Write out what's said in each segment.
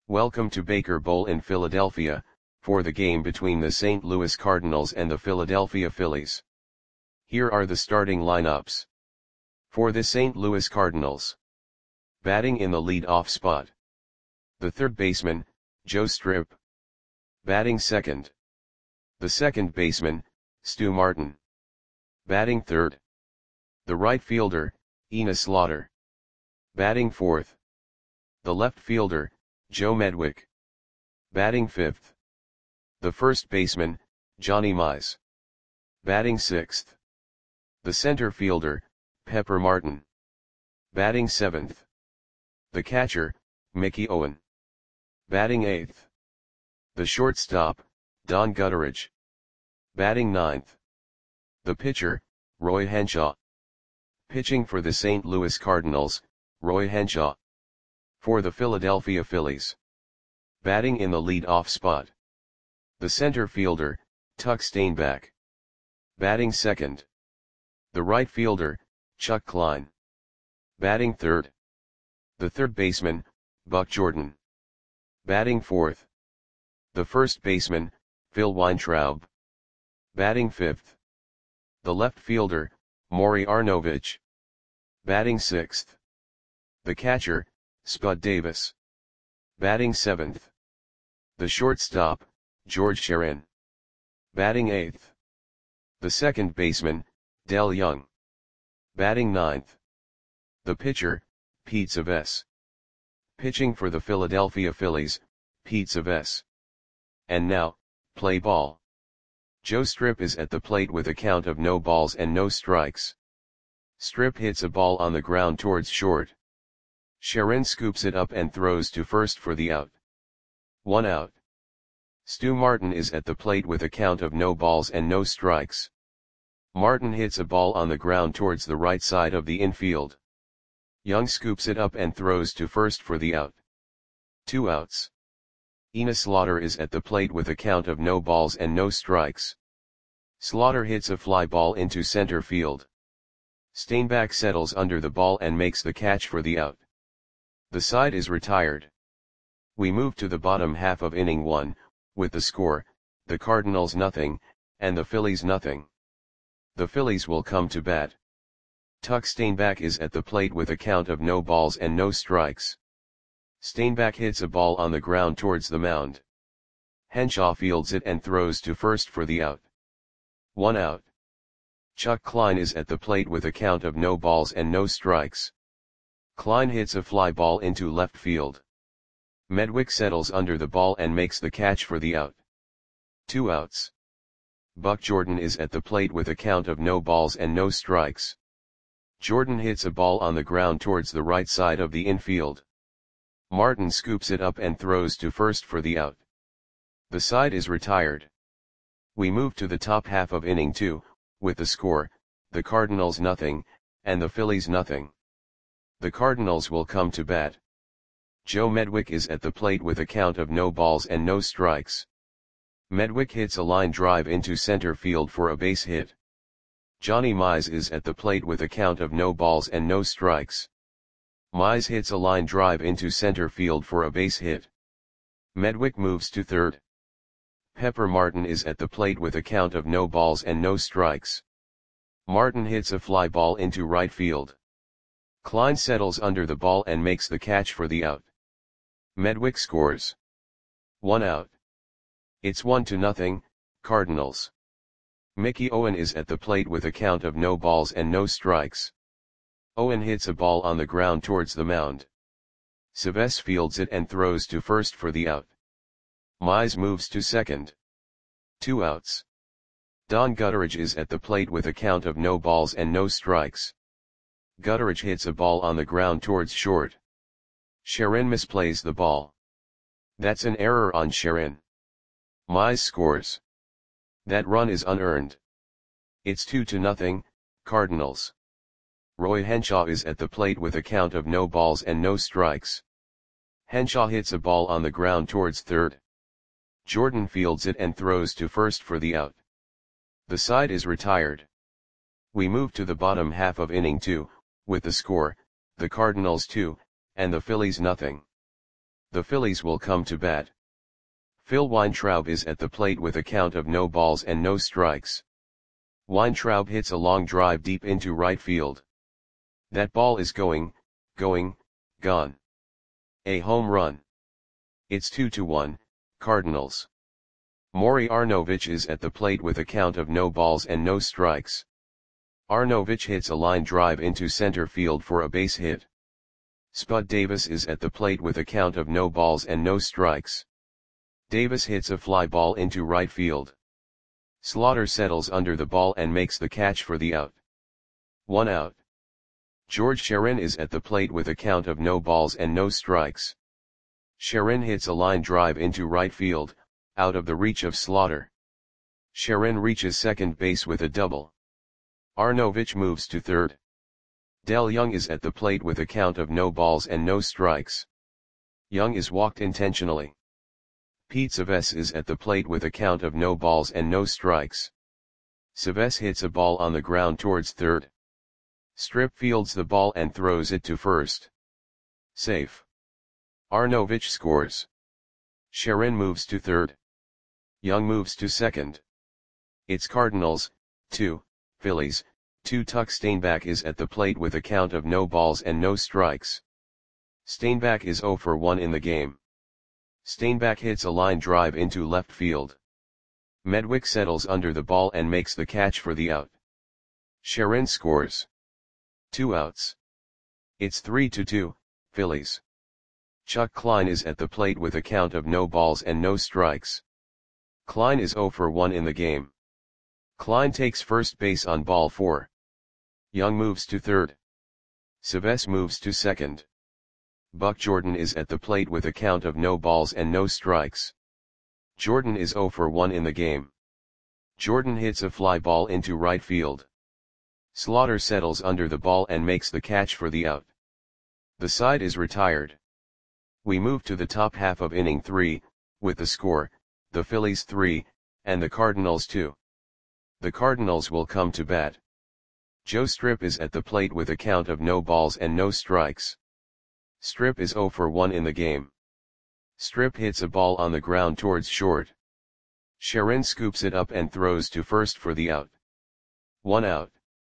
Welcome to Baker Bowl in Philadelphia, for the game between the St. Louis Cardinals and the Philadelphia Phillies. Here are the starting lineups. For the St. Louis Cardinals. Batting in the lead-off spot. The third baseman, Joe Strip. Batting second. The second baseman, Stu Martin. Batting third. The right fielder, Enos Slaughter. Batting fourth. The left fielder, Joe Medwick. Batting fifth. The first baseman, Johnny Mize. Batting sixth. The center fielder, Pepper Martin. Batting seventh. The catcher, Mickey Owen. Batting eighth. The shortstop, Don Gutteridge. Batting ninth. The pitcher, Roy Henshaw. Pitching for the St. Louis Cardinals, Roy Henshaw. For the Philadelphia Phillies. Batting in the lead-off spot. The center fielder, Tuck Steinbach. Batting second. The right fielder, Chuck Klein. Batting third. The third baseman, Buck Jordan. Batting fourth. The first baseman, Phil Weintraub. Batting fifth. The left fielder, Maury Arnovich. Batting sixth. The catcher, Spud Davis. Batting seventh. The shortstop, George Sherin. Batting eighth. The second baseman, Del Young. Batting ninth. The pitcher, Pete Savess. Pitching for the Philadelphia Phillies, Pete Savess. And now, play ball. Joe Strip is at the plate with a count of no balls and no strikes. Strip hits a ball on the ground towards short. Sherin scoops it up and throws to first for the out. 1 out. Stu Martin is at the plate with a count of no balls and no strikes. Martin hits a ball on the ground towards the right side of the infield. Young scoops it up and throws to first for the out. 2 outs. Enos Slaughter is at the plate with a count of no balls and no strikes. Slaughter hits a fly ball into center field. Steinbach settles under the ball and makes the catch for the out. The side is retired. We move to the bottom half of inning 1, with the score, the Cardinals nothing, and the Phillies nothing. The Phillies will come to bat. Tuck Steinbach is at the plate with a count of no balls and no strikes. Steinbach hits a ball on the ground towards the mound. Henshaw fields it and throws to first for the out. 1 out. Chuck Klein is at the plate with a count of no balls and no strikes. Klein hits a fly ball into left field. Medwick settles under the ball and makes the catch for the out. 2 outs. Buck Jordan is at the plate with a count of no balls and no strikes. Jordan hits a ball on the ground towards the right side of the infield. Martin scoops it up and throws to first for the out. The side is retired. We move to the top half of inning 2, with the score, the Cardinals nothing, and the Phillies nothing. The Cardinals will come to bat. Joe Medwick is at the plate with a count of no balls and no strikes. Medwick hits a line drive into center field for a base hit. Johnny Mize is at the plate with a count of no balls and no strikes. Mize hits a line drive into center field for a base hit. Medwick moves to third. Pepper Martin is at the plate with a count of no balls and no strikes. Martin hits a fly ball into right field. Klein settles under the ball and makes the catch for the out. Medwick scores. 1 out. It's 1-0, Cardinals. Mickey Owen is at the plate with a count of no balls and no strikes. Owen hits a ball on the ground towards the mound. Savess fields it and throws to first for the out. Mize moves to second. 2 outs. Don Gutteridge is at the plate with a count of no balls and no strikes. Gutteridge hits a ball on the ground towards short. Sherin misplays the ball. That's an error on Sherin. Mize scores. That run is unearned. It's 2-0, Cardinals. Roy Henshaw is at the plate with a count of no balls and no strikes. Henshaw hits a ball on the ground towards third. Jordan fields it and throws to first for the out. The side is retired. We move to the bottom half of inning 2, with the score, the Cardinals 2, and the Phillies nothing. The Phillies will come to bat. Phil Weintraub is at the plate with a count of no balls and no strikes. Weintraub hits a long drive deep into right field. That ball is gone. A home run. It's 2-1, Cardinals. Maury Arnovich is at the plate with a count of no balls and no strikes. Arnovich hits a line drive into center field for a base hit. Spud Davis is at the plate with a count of no balls and no strikes. Davis hits a fly ball into right field. Slaughter settles under the ball and makes the catch for the out. 1 out. George Sharon is at the plate with a count of no balls and no strikes. Sharon hits a line drive into right field, out of the reach of Slaughter. Sharon reaches second base with a double. Arnovich moves to third. Del Young is at the plate with a count of no balls and no strikes. Young is walked intentionally. Pete Savess is at the plate with a count of no balls and no strikes. Savess hits a ball on the ground towards third. Strip fields the ball and throws it to first. Safe. Arnovich scores. Sharon moves to third. Young moves to second. It's Cardinals, 2, Phillies, 2. Tuck Steinbach is at the plate with a count of no balls and no strikes. Steinbach is 0 for 1 in the game. Steinbach hits a line drive into left field. Medwick settles under the ball and makes the catch for the out. Sharon scores. 2 outs. It's 3-2, Phillies. Chuck Klein is at the plate with a count of no balls and no strikes. Klein is 0 for 1 in the game. Klein takes first base on ball 4. Young moves to third. Savess moves to second. Buck Jordan is at the plate with a count of no balls and no strikes. Jordan is 0 for 1 in the game. Jordan hits a fly ball into right field. Slaughter settles under the ball and makes the catch for the out. The side is retired. We move to the top half of inning 3, with the score, the Phillies 3, and the Cardinals 2. The Cardinals will come to bat. Joe Strip is at the plate with a count of no balls and no strikes. Strip is 0 for 1 in the game. Strip hits a ball on the ground towards short. Sharon scoops it up and throws to first for the out. 1 out.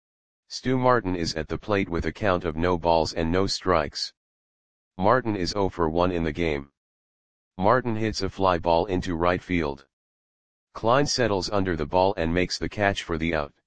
Stu Martin is at the plate with a count of no balls and no strikes. Martin is 0 for 1 in the game. Martin hits a fly ball into right field. Klein settles under the ball and makes the catch for the out.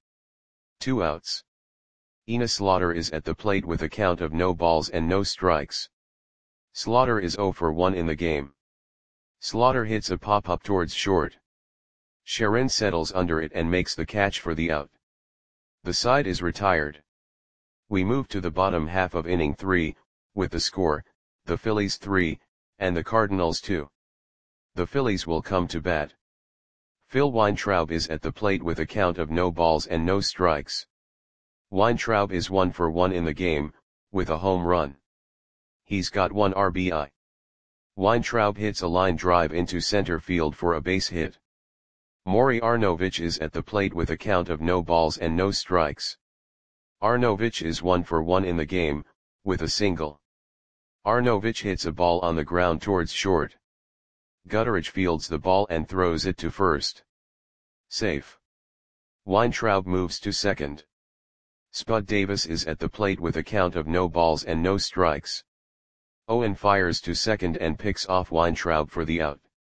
2 outs. Ina Slaughter is at the plate with a count of no balls and no strikes. Slaughter is 0 for 1 in the game. Slaughter hits a pop-up towards short. Sharon settles under it and makes the catch for the out. The side is retired. We move to the bottom half of inning 3, with the score, the Phillies 3, and the Cardinals 2. The Phillies will come to bat. Phil Weintraub is at the plate with a count of no balls and no strikes. Weintraub is 1 for 1 in the game, with a home run. He's got 1 RBI. Weintraub hits a line drive into center field for a base hit. Maury Arnovich is at the plate with a count of no balls and no strikes. Arnovich is 1 for 1 in the game, with a single. Arnovich hits a ball on the ground towards short. Gutteridge fields the ball and throws it to first. Safe. Weintraub moves to second. Spud Davis is at the plate with a count of no balls and no strikes. Owen fires to second and picks off Weintraub for the out.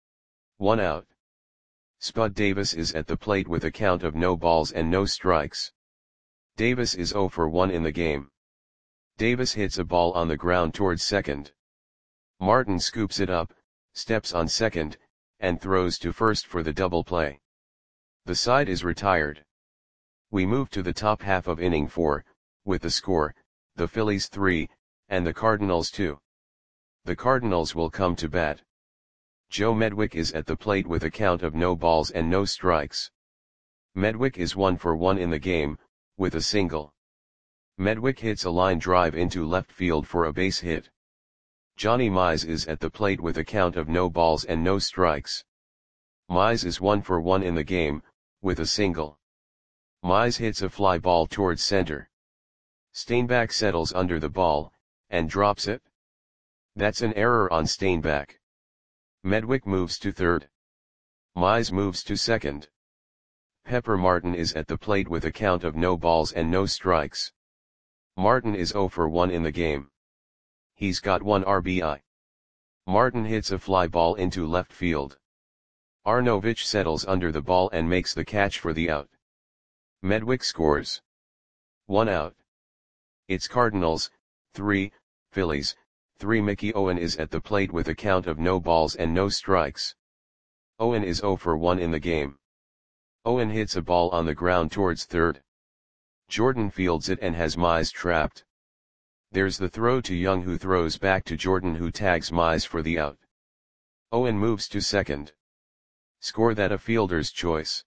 1 out. Spud Davis is at the plate with a count of no balls and no strikes. Davis is 0 for 1 in the game. Davis hits a ball on the ground towards second. Martin scoops it up, steps on second, and throws to first for the double play. The side is retired. We move to the top half of inning 4, with the score, the Phillies 3, and the Cardinals 2. The Cardinals will come to bat. Joe Medwick is at the plate with a count of no balls and no strikes. Medwick is 1 for 1 in the game, with a single. Medwick hits a line drive into left field for a base hit. Johnny Mize is at the plate with a count of no balls and no strikes. Mize is 1 for 1 in the game, with a single. Mize hits a fly ball towards center. Steinbach settles under the ball, and drops it. That's an error on Steinbach. Medwick moves to third. Mize moves to second. Pepper Martin is at the plate with a count of no balls and no strikes. Martin is 0 for 1 in the game. He's got 1 RBI. Martin hits a fly ball into left field. Arnovich settles under the ball and makes the catch for the out. Medwick scores. 1 out. It's Cardinals, 3, Phillies, 3. Mickey Owen is at the plate with a count of no balls and no strikes. Owen is 0 for 1 in the game. Owen hits a ball on the ground towards third. Jordan fields it and has Mize trapped. There's the throw to Young, who throws back to Jordan, who tags Mize for the out. Owen moves to second. Score that a fielder's choice.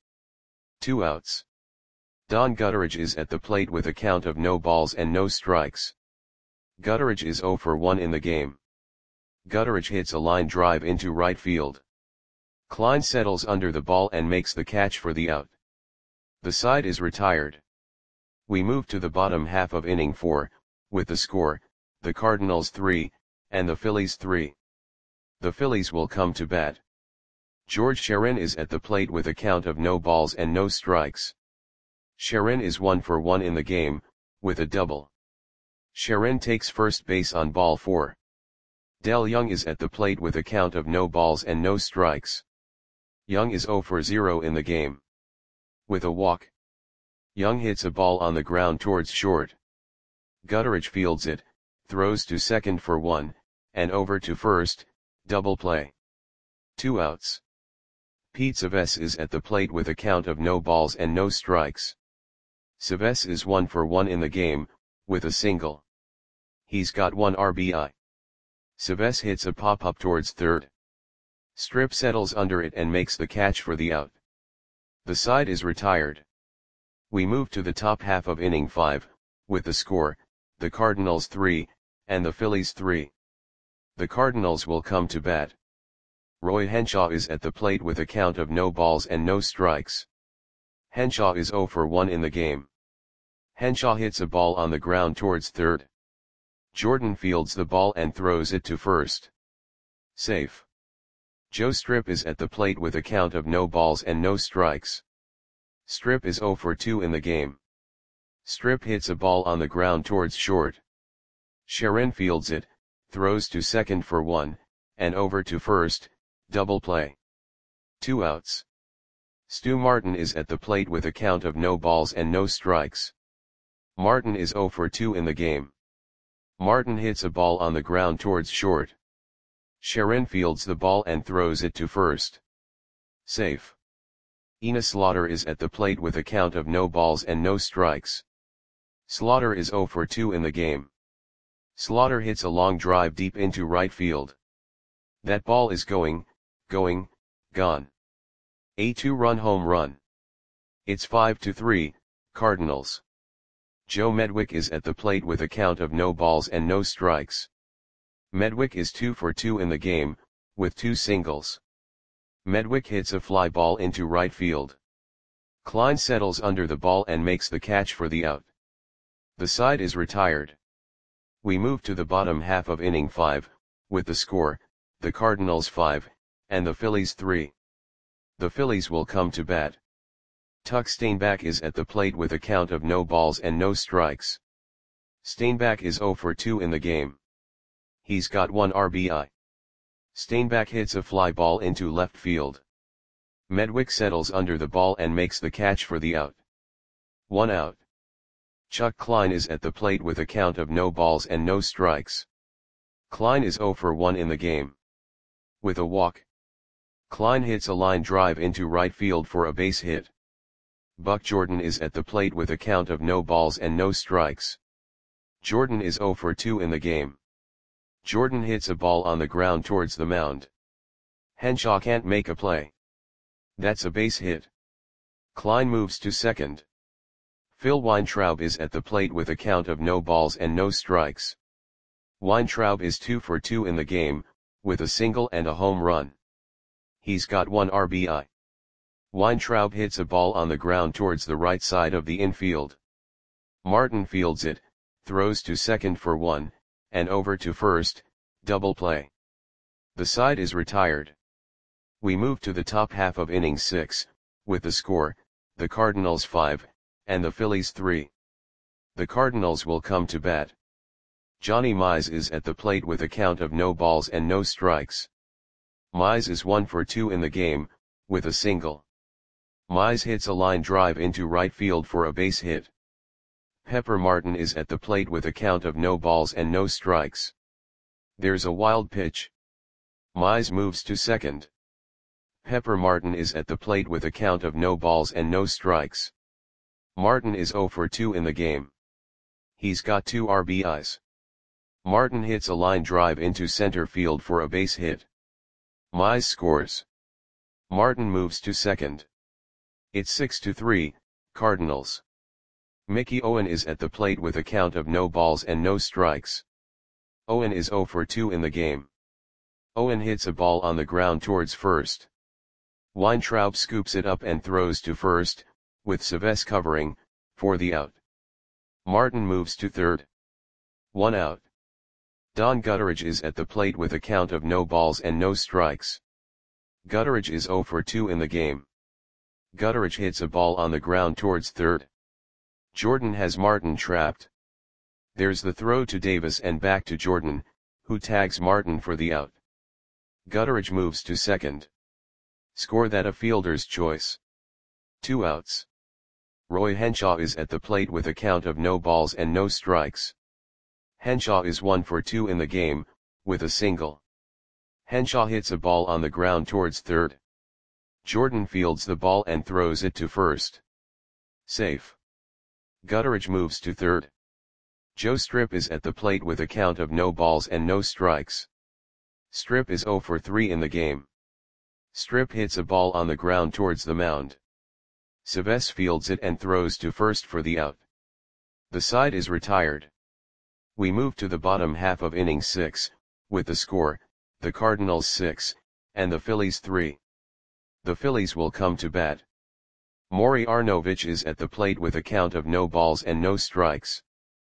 2 outs. Don Gutteridge is at the plate with a count of no balls and no strikes. Gutteridge is 0 for 1 in the game. Gutteridge hits a line drive into right field. Klein settles under the ball and makes the catch for the out. The side is retired. We move to the bottom half of inning 4, with the score, the Cardinals 3, and the Phillies 3. The Phillies will come to bat. George Sharon is at the plate with a count of no balls and no strikes. Sharon is 1 for 1 in the game, with a double. Sharon takes first base on ball 4. Del Young is at the plate with a count of no balls and no strikes. Young is 0 for 0 in the game. With a walk. Young hits a ball on the ground towards short. Gutteridge fields it, throws to second for 1, and over to first, double play. 2 outs. Pete Savess is at the plate with a count of no balls and no strikes. Savess is 1 for 1 in the game, with a single. He's got 1 RBI. Savess hits a pop-up towards third. Strip settles under it and makes the catch for the out. The side is retired. We move to the top half of inning 5, with the score, the Cardinals 3, and the Phillies 3. The Cardinals will come to bat. Roy Henshaw is at the plate with a count of no balls and no strikes. Henshaw is 0 for 1 in the game. Henshaw hits a ball on the ground towards third. Jordan fields the ball and throws it to first. Safe. Joe Strip is at the plate with a count of no balls and no strikes. Strip is 0 for 2 in the game. Strip hits a ball on the ground towards short. Sharon fields it, throws to second for 1, and over to first, double play. 2 outs. Stu Martin is at the plate with a count of no balls and no strikes. Martin is 0 for 2 in the game. Martin hits a ball on the ground towards short. Sharon fields the ball and throws it to first. Safe. Ina Slaughter is at the plate with a count of no balls and no strikes. Slaughter is 0 for 2 in the game. Slaughter hits a long drive deep into right field. That ball is gone. A 2-run home run. It's 5-3, Cardinals. Joe Medwick is at the plate with a count of no balls and no strikes. Medwick is 2 for 2 in the game, with 2 singles. Medwick hits a fly ball into right field. Klein settles under the ball and makes the catch for the out. The side is retired. We move to the bottom half of inning 5, with the score, the Cardinals 5, and the Phillies 3. The Phillies will come to bat. Tuck Steinbach is at the plate with a count of no balls and no strikes. Steinbach is 0 for 2 in the game. He's got 1 RBI. Steinbach hits a fly ball into left field. Medwick settles under the ball and makes the catch for the out. 1 out. Chuck Klein is at the plate with a count of no balls and no strikes. Klein is 0 for 1 in the game. With a walk. Klein hits a line drive into right field for a base hit. Buck Jordan is at the plate with a count of no balls and no strikes. Jordan is 0 for 2 in the game. Jordan hits a ball on the ground towards the mound. Henshaw can't make a play. That's a base hit. Klein moves to second. Phil Weintraub is at the plate with a count of no balls and no strikes. Weintraub is 2 for 2 in the game, with a single and a home run. He's got 1 RBI. Weintraub hits a ball on the ground towards the right side of the infield. Martin fields it, throws to second for 1, and over to first, Double play. The side is retired. We move to the top half of inning 6, with the score, the Cardinals 5, and the Phillies 3. The Cardinals will come to bat. Johnny Mize is at the plate with a count of no balls and no strikes. Mize is 1 for 2 in the game, with a single. Mize hits a line drive into right field for a base hit. Pepper Martin is at the plate with a count of no balls and no strikes. There's a wild pitch. Mize moves to second. Pepper Martin is at the plate with a count of no balls and no strikes. Martin is 0 for 2 in the game. He's got 2 RBIs. Martin hits a line drive into center field for a base hit. Mize scores. Martin moves to second. It's 6-3, Cardinals. Mickey Owen is at the plate with a count of no balls and no strikes. Owen is 0 for 2 in the game. Owen hits a ball on the ground towards first. Weintraub scoops it up and throws to first, with Civess covering, for the out. Martin moves to third. 1 out. Don Gutteridge is at the plate with a count of no balls and no strikes. Gutteridge is 0 for 2 in the game. Gutteridge hits a ball on the ground towards third. Jordan has Martin trapped. There's the throw to Davis and back to Jordan, who tags Martin for the out. Gutteridge moves to second. Score that a fielder's choice. 2 outs. Roy Henshaw is at the plate with a count of no balls and no strikes. Henshaw is 1 for 2 in the game, with a single. Henshaw hits a ball on the ground towards third. Jordan fields the ball and throws it to first. Safe. Gutteridge moves to third. Joe Strip is at the plate with a count of no balls and no strikes. Strip is 0 for 3 in the game. Strip hits a ball on the ground towards the mound. Civess fields it and throws to first for the out. The side is retired. We move to the bottom half of inning 6, with the score, the Cardinals 6, and the Phillies 3. The Phillies will come to bat. Maury Arnovich is at the plate with a count of no balls and no strikes.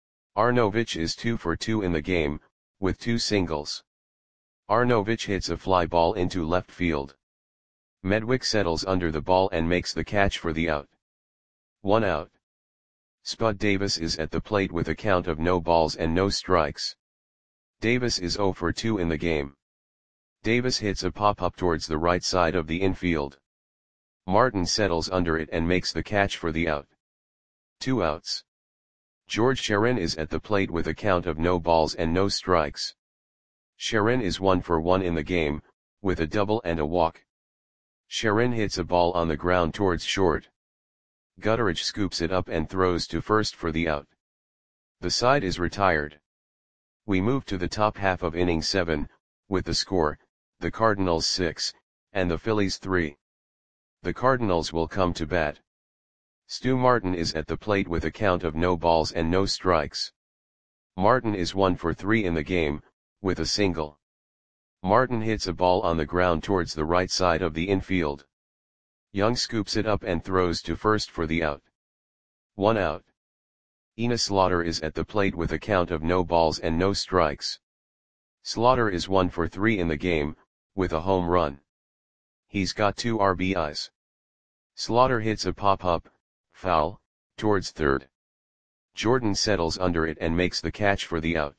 Arnovich is 2 for 2 in the game, with 2 singles. Arnovich hits a fly ball into left field. Medwick settles under the ball and makes the catch for the out. 1 out. Spud Davis is at the plate with a count of no balls and no strikes. Davis is 0 for 2 in the game. Davis hits a pop-up towards the right side of the infield. Martin settles under it and makes the catch for the out. 2 outs. George Sharon is at the plate with a count of no balls and no strikes. Sharon is 1 for 1 in the game, with a double and a walk. Sharon hits a ball on the ground towards short. Gutteridge scoops it up and throws to first for the out. The side is retired. We move to the top half of inning 7, with the score, the Cardinals 6, and the Phillies 3. The Cardinals will come to bat. Stu Martin is at the plate with a count of no balls and no strikes. Martin is 1 for 3 in the game, with a single. Martin hits a ball on the ground towards the right side of the infield. Young scoops it up and throws to first for the out. 1 out. Enos Slaughter is at the plate with a count of no balls and no strikes. Slaughter is 1 for 3 in the game, with a home run. He's got 2 RBIs. Slaughter hits a pop-up, foul, towards third. Jordan settles under it and makes the catch for the out.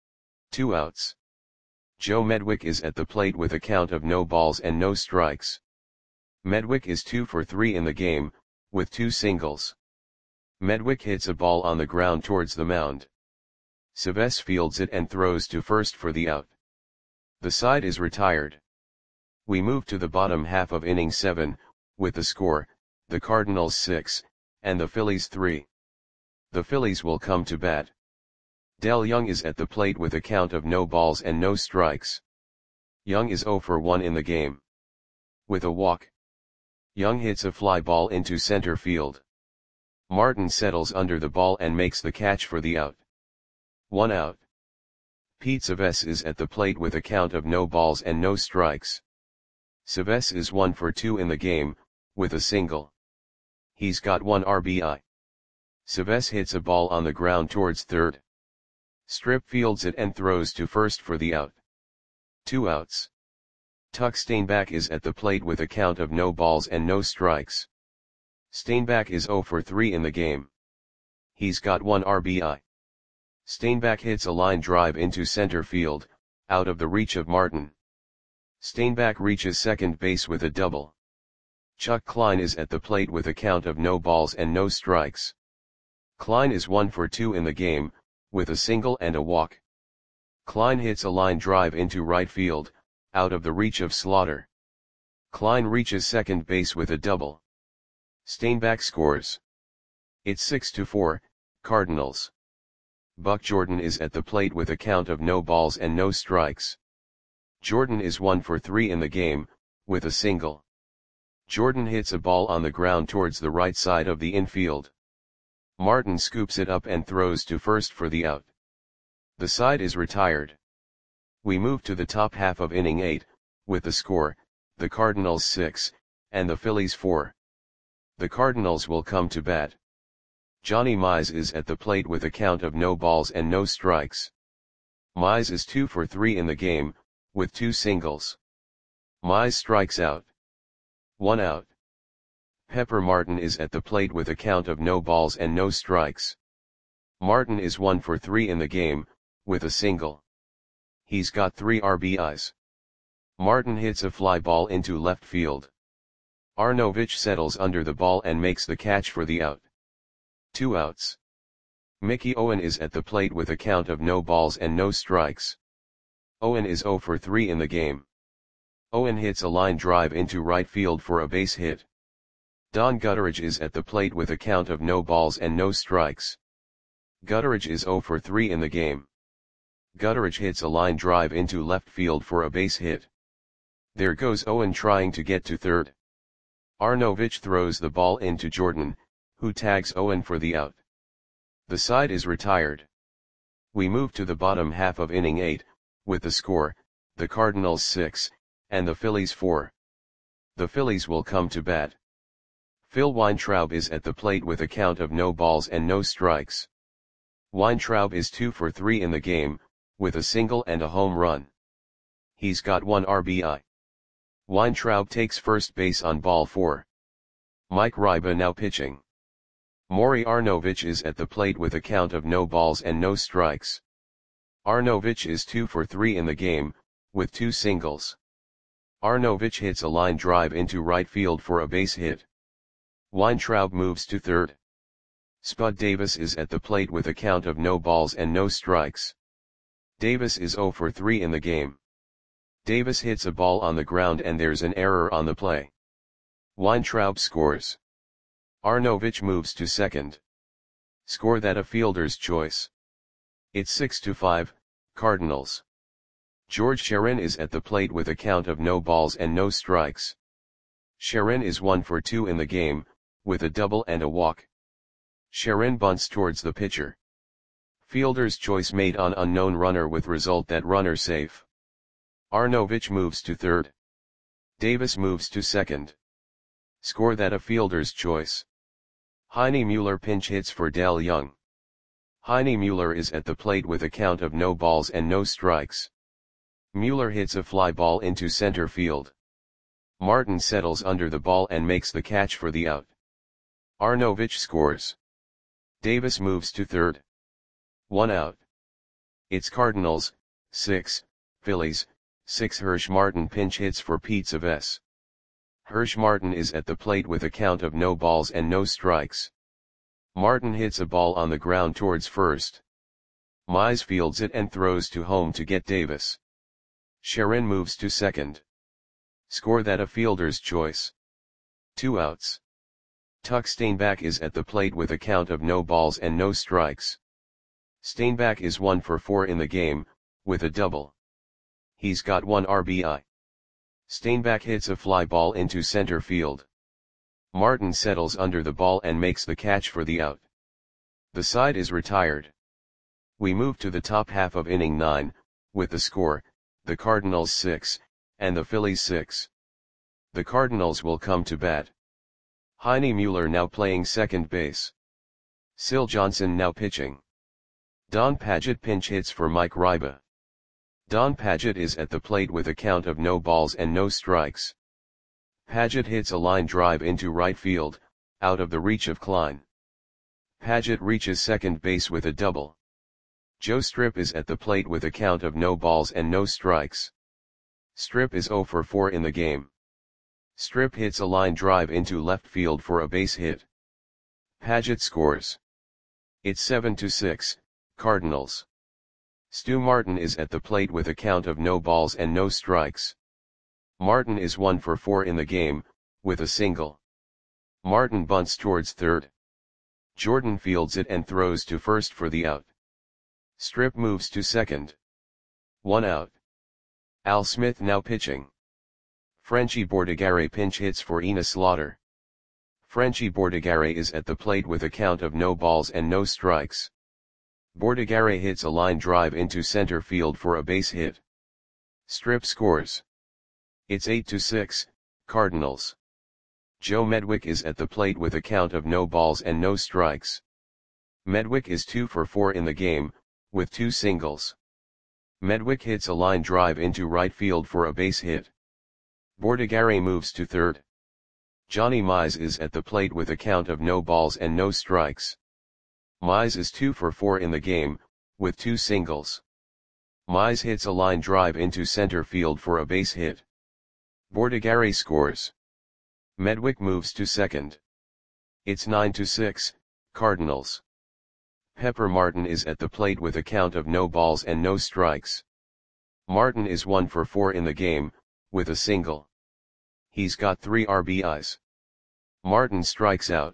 2 outs. Joe Medwick is at the plate with a count of no balls and no strikes. Medwick is 2 for 3 in the game, with 2 singles. Medwick hits a ball on the ground towards the mound. Civess fields it and throws to first for the out. The side is retired. We move to the bottom half of inning 7, with the score, the Cardinals 6, and the Phillies 3. The Phillies will come to bat. Del Young is at the plate with a count of no balls and no strikes. Young is 0 for 1 in the game. With a walk. Young hits a fly ball into center field. Martin settles under the ball and makes the catch for the out. 1 out. Pete Civess is at the plate with a count of no balls and no strikes. Civess is 1 for 2 in the game, with a single. He's got 1 RBI. Civess hits a ball on the ground towards third. Strip fields it and throws to first for the out. 2 outs. Tuck Steinbach is at the plate with a count of no balls and no strikes. Steinbach is 0 for 3 in the game. He's got 1 RBI. Steinbach hits a line drive into center field, out of the reach of Martin. Steinbach reaches second base with a double. Chuck Klein is at the plate with a count of no balls and no strikes. Klein is 1 for 2 in the game, with a single and a walk. Klein hits a line drive into right field, out of the reach of Slaughter. Klein reaches second base with a double. Steinbach scores. It's 6-4, Cardinals. Buck Jordan is at the plate with a count of no balls and no strikes. Jordan is 1 for 3 in the game, with a single. Jordan hits a ball on the ground towards the right side of the infield. Martin scoops it up and throws to first for the out. The side is retired. We move to the top half of inning 8, with the score, the Cardinals 6, and the Phillies 4. The Cardinals will come to bat. Johnny Mize is at the plate with a count of no balls and no strikes. Mize is 2 for 3 in the game, with 2 singles. Mize strikes out. 1 out. Pepper Martin is at the plate with a count of no balls and no strikes. Martin is 1 for 3 in the game, with a single. He's got 3 RBIs. Martin hits a fly ball into left field. Arnovich settles under the ball and makes the catch for the out. 2 outs. Mickey Owen is at the plate with a count of no balls and no strikes. Owen is 0 for 3 in the game. Owen hits a line drive into right field for a base hit. Don Gutteridge is at the plate with a count of no balls and no strikes. Gutteridge is 0 for 3 in the game. Gutteridge hits a line drive into left field for a base hit. There goes Owen trying to get to third. Arnovich throws the ball into Jordan, who tags Owen for the out. The side is retired. We move to the bottom half of inning 8, with the score, the Cardinals 6, and the Phillies 4. The Phillies will come to bat. Phil Weintraub is at the plate with a count of no balls and no strikes. Weintraub is 2 for 3 in the game, with a single and a home run. He's got 1 RBI. Weintraub takes first base on ball 4. Mike Ryba now pitching. Maury Arnovich is at the plate with a count of no balls and no strikes. Arnovich is 2 for 3 in the game, with 2 singles. Arnovich hits a line drive into right field for a base hit. Weintraub moves to third. Spud Davis is at the plate with a count of no balls and no strikes. Davis is 0 for 3 in the game. Davis hits a ball on the ground and there's an error on the play. Weintraub scores. Arnovich moves to second. Score that a fielder's choice. It's 6-5, Cardinals. George Sherin is at the plate with a count of no balls and no strikes. Sherin is 1 for 2 in the game, with a double and a walk. Sherin bunts towards the pitcher. Fielder's choice made on unknown runner with result that runner safe. Arnovich moves to third. Davis moves to second. Score that a fielder's choice. Heine Mueller pinch hits for Dale Young. Heine Mueller is at the plate with a count of no balls and no strikes. Mueller hits a fly ball into center field. Martin settles under the ball and makes the catch for the out. Arnovich scores. Davis moves to third. 1 out. It's Cardinals, 6, Phillies, 6. Hirsch Martin pinch hits for Pete Savess. Hirsch Martin is at the plate with a count of no balls and no strikes. Martin hits a ball on the ground towards first. Mize fields it and throws to home to get Davis. Sherin moves to second. Score that a fielder's choice. 2 outs. Tuck Steinbach is at the plate with a count of no balls and no strikes. Steinbach is 1 for 4 in the game, with a double. He's got 1 RBI. Steinbach hits a fly ball into center field. Martin settles under the ball and makes the catch for the out. The side is retired. We move to the top half of inning 9, with the score, the Cardinals 6, and the Phillies 6. The Cardinals will come to bat. Heine Mueller now playing second base. Syl Johnson now pitching. Don Padgett pinch hits for Mike Ryba. Don Padgett is at the plate with a count of no balls and no strikes. Padgett hits a line drive into right field, out of the reach of Klein. Padgett reaches second base with a double. Joe Strip is at the plate with a count of no balls and no strikes. Strip is 0 for 4 in the game. Strip hits a line drive into left field for a base hit. Padgett scores. It's 7-6, Cardinals. Stu Martin is at the plate with a count of no balls and no strikes. Martin is 1 for 4 in the game, with a single. Martin bunts towards third. Jordan fields it and throws to first for the out. Strip moves to second. 1 out. Al Smith now pitching. Frenchy Bordigare pinch hits for Enos Slaughter. Frenchy Bordigare is at the plate with a count of no balls and no strikes. Bordigare hits a line drive into center field for a base hit. Strip scores. It's 8-6, Cardinals. Joe Medwick is at the plate with a count of no balls and no strikes. Medwick is 2 for 4 in the game, with 2 singles. Medwick hits a line drive into right field for a base hit. Bordigare moves to third. Johnny Mize is at the plate with a count of no balls and no strikes. Mize is 2 for 4 in the game, with 2 singles. Mize hits a line drive into center field for a base hit. Bordigare scores. Medwick moves to second. It's 9-6, Cardinals. Pepper Martin is at the plate with a count of no balls and no strikes. Martin is 1 for 4 in the game, with a single. He's got 3 RBIs. Martin strikes out.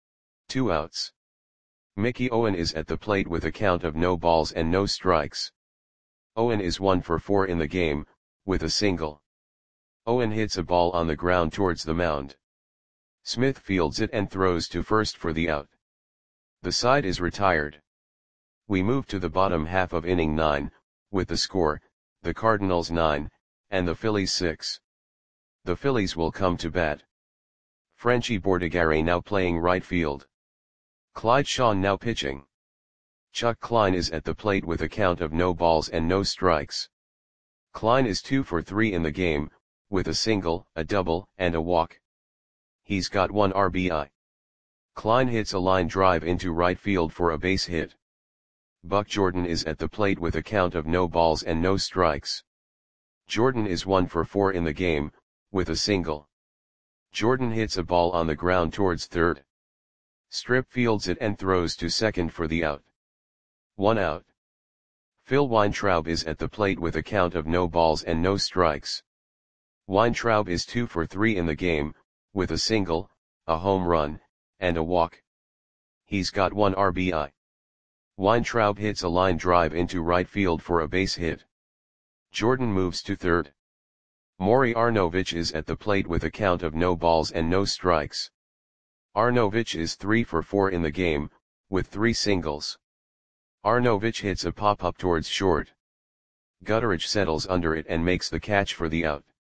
2 outs. Mickey Owen is at the plate with a count of no balls and no strikes. Owen is 1 for 4 in the game, with a single. Owen hits a ball on the ground towards the mound. Smith fields it and throws to first for the out. The side is retired. We move to the bottom half of inning 9, with the score, the Cardinals 9, and the Phillies 6. The Phillies will come to bat. Frenchy Bordigare now playing right field. Clyde Shawn now pitching. Chuck Klein is at the plate with a count of no balls and no strikes. Klein is 2 for 3 in the game, with a single, a double, and a walk. He's got 1 RBI. Klein hits a line drive into right field for a base hit. Buck Jordan is at the plate with a count of no balls and no strikes. Jordan is 1 for 4 in the game, with a single. Jordan hits a ball on the ground towards third. Strip fields it and throws to second for the out. 1 out. Phil Weintraub is at the plate with a count of no balls and no strikes. Weintraub is 2 for 3 in the game, with a single, a home run, and a walk. He's got 1 RBI. Weintraub hits a line drive into right field for a base hit. Jordan moves to third. Maury Arnovich is at the plate with a count of no balls and no strikes. Arnovich is 3 for 4 in the game, with 3 singles. Arnovich hits a pop-up towards short. Gutteridge settles under it and makes the catch for the out.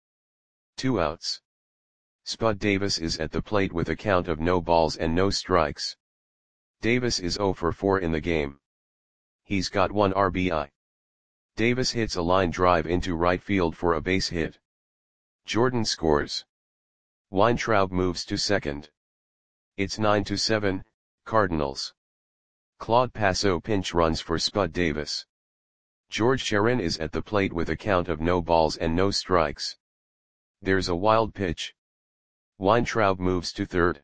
2 outs. Spud Davis is at the plate with a count of no balls and no strikes. Davis is 0 for 4 in the game. He's got 1 RBI. Davis hits a line drive into right field for a base hit. Jordan scores. Weintraub moves to second. It's 9-7, Cardinals. Claude Passo pinch runs for Spud Davis. George Sherin is at the plate with a count of no balls and no strikes. There's a wild pitch. Weintraub moves to third.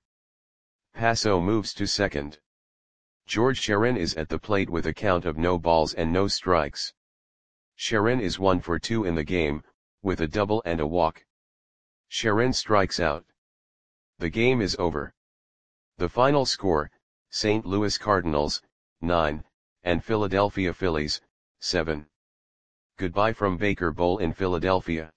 Passo moves to second. George Sherin is at the plate with a count of no balls and no strikes. Sherin is 1 for 2 in the game, with a double and a walk. Sherin strikes out. The game is over. The final score, St. Louis Cardinals, 9, and Philadelphia Phillies, 7. Goodbye from Baker Bowl in Philadelphia.